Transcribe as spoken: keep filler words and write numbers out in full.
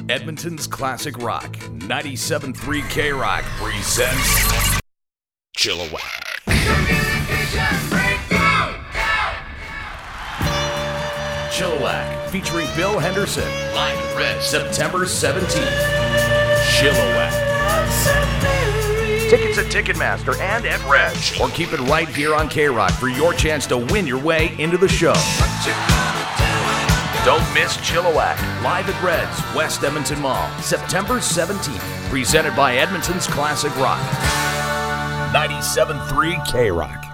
Edmonton's Classic Rock, ninety-seven point three K-Rock presents Chilliwack. Chilliwack, featuring Bill Henderson. Live at Red, September seventeenth. Chilliwack. Tickets at Ticketmaster and at Reg. Or keep it right here on K-Rock for your chance to win your way into the show. Don't miss Chilliwack, live at Red's, West Edmonton Mall, September seventeenth. Presented by Edmonton's Classic Rock. ninety-seven point three K-Rock.